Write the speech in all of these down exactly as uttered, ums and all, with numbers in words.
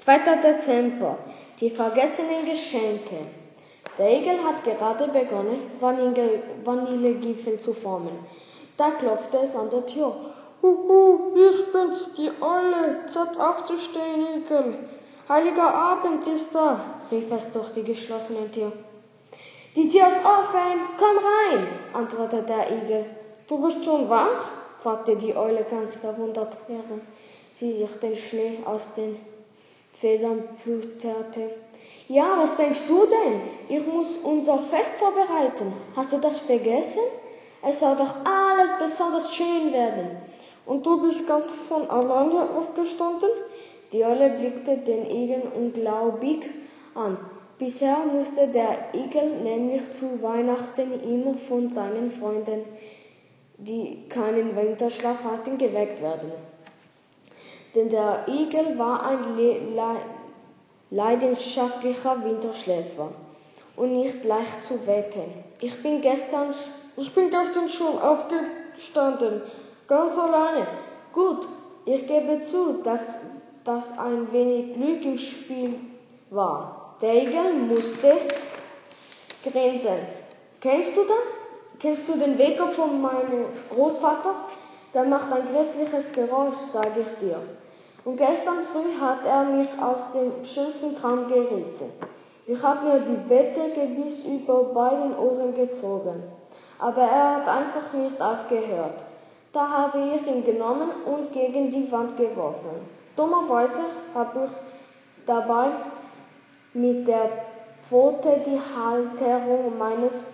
zweiter Dezember. Die vergessenen Geschenke. Der Igel hat gerade begonnen, Vanille, Vanillegipfel zu formen. Da klopfte es an der Tür. Huhu, ich bin's, die Eule. Zeit aufzustehen, Igel. Heiliger Abend ist da, rief es durch die geschlossene Tür. Die Tür ist offen, komm rein, antwortete der Igel. Du bist schon wach? Fragte die Eule ganz verwundert, während sie sich den Schnee aus den Federn plusterte. Ja, was denkst du denn? Ich muss unser Fest vorbereiten. Hast du das vergessen? Es soll doch alles besonders schön werden. Und du bist ganz von alleine aufgestanden? Die Eule blickte den Igel ungläubig an. Bisher musste der Igel nämlich zu Weihnachten immer von seinen Freunden, die keinen Winterschlaf hatten, geweckt werden. Denn der Igel war ein Le- Le- leidenschaftlicher Winterschläfer und nicht leicht zu wecken. Ich bin gestern, ich bin gestern schon aufgestanden, ganz alleine. Gut, ich gebe zu, dass, dass ein wenig Glück im Spiel war. Der Igel musste grinsen. Kennst du das? Kennst du den Wecker von meines Großvaters? Der macht ein grässliches Geräusch, sage ich dir. Und gestern früh hat er mich aus dem schönsten Traum gerissen. Ich habe mir die Bettdecke bis über beiden Ohren gezogen. Aber er hat einfach nicht aufgehört. Da habe ich ihn genommen und gegen die Wand geworfen. Dummerweise habe ich dabei mit der Pfote die Halterung meines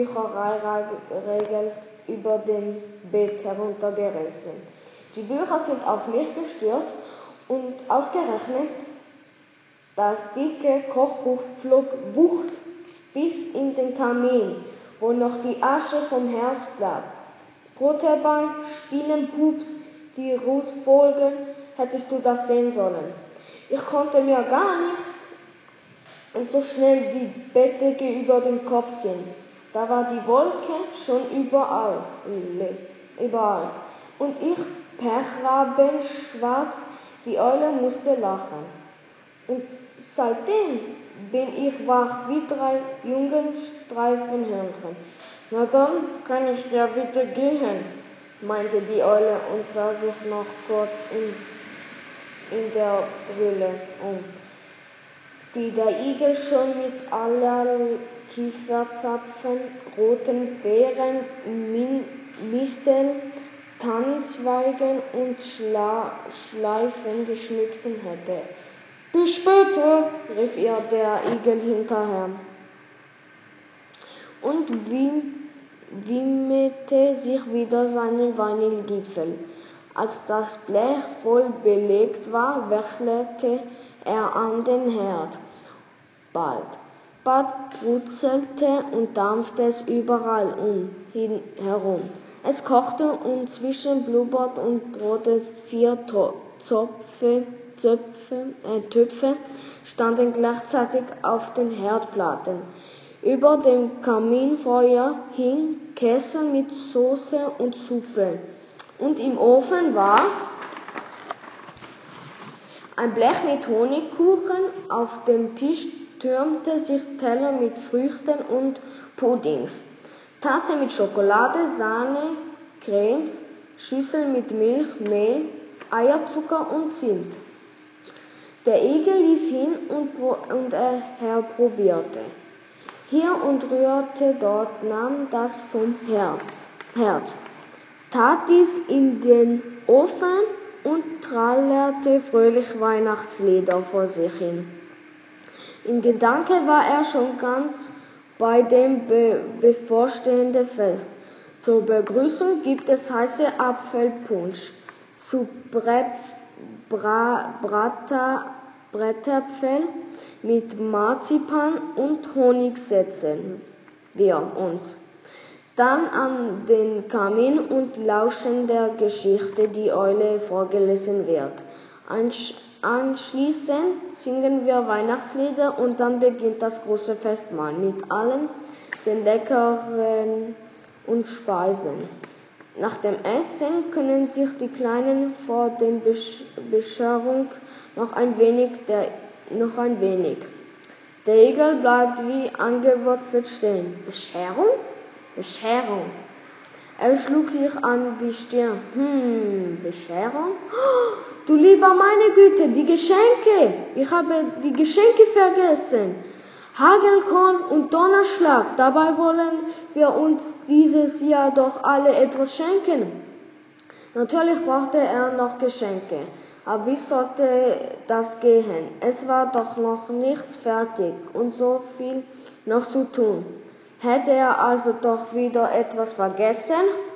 Büchereiregels über dem Bett heruntergerissen. Die Bücher sind auf mich gestürzt und ausgerechnet das dicke Kochbuch flog wucht bis in den Kamin, wo noch die Asche vom Herd lag. Brotterball, Spinnenpups, die Rußbolgen, hättest du das sehen sollen. Ich konnte mir gar nicht so schnell die Bettdecke über den Kopf ziehen. Da war die Wolke schon überall, überall. Und ich pechrabenschwarz, die Eule musste lachen. Und seitdem bin ich wach wie drei junge Streifenhörnchen. Na dann kann ich ja wieder gehen, meinte die Eule und sah sich noch kurz in, in der Höhle um, die der Igel schon mit allerlei Kieferzapfen, roten Beeren, Min- Misteln, Tannenzweigen und Schla- Schleifen geschmückten hätte. Bis später, rief ihr der Igel hinterher und widmete sich wieder seinen Vanillegipfel. Als das Blech voll belegt war, wechselte er an den Herd. Bald, bald brutzelte und dampfte es überall um hin, herum. Es kochte und zwischen blubbert und brodet vier to- Zöpfe, Zöpfe, äh, Töpfe standen gleichzeitig auf den Herdplatten. Über dem Kaminfeuer hing Kessel mit Soße und Suppe. Und im Ofen war ein Blech mit Honigkuchen. Auf dem Tisch türmte sich Teller mit Früchten und Puddings, Tasse mit Schokolade, Sahne, Cremes, Schüssel mit Milch, Mehl, Eierzucker und Zimt. Der Igel lief hin und, und er herprobierte. Hier und rührte dort, nahm das vom Herd, tat dies in den Ofen und trällerte fröhlich Weihnachtslieder vor sich hin. In Gedanke war er schon ganz bei dem be- bevorstehenden Fest. Zur Begrüßung gibt es heiße Apfelpunsch, zu Brett, Bra, Brata, Bretterpfell mit Marzipan und Honig setzen wir uns dann an den Kamin und lauschen der Geschichte, die Eule vorgelesen wird. Ansch- anschließend singen wir Weihnachtslieder und dann beginnt das große Festmahl mit allen den Leckeren und Speisen. Nach dem Essen können sich die Kleinen vor der Bescherung noch ein wenig, der, noch ein wenig. Der Igel bleibt wie angewurzelt stehen. Bescherung? Bescherung. Er schlug sich an die Stirn. Hm, Bescherung? Oh, du lieber meine Güte, die Geschenke! Ich habe die Geschenke vergessen. Hagelkorn und Donnerschlag, dabei wollen wir uns dieses Jahr doch alle etwas schenken. Natürlich brauchte er noch Geschenke, aber wie sollte das gehen? Es war doch noch nichts fertig und so viel noch zu tun. Hätte er also doch wieder etwas vergessen?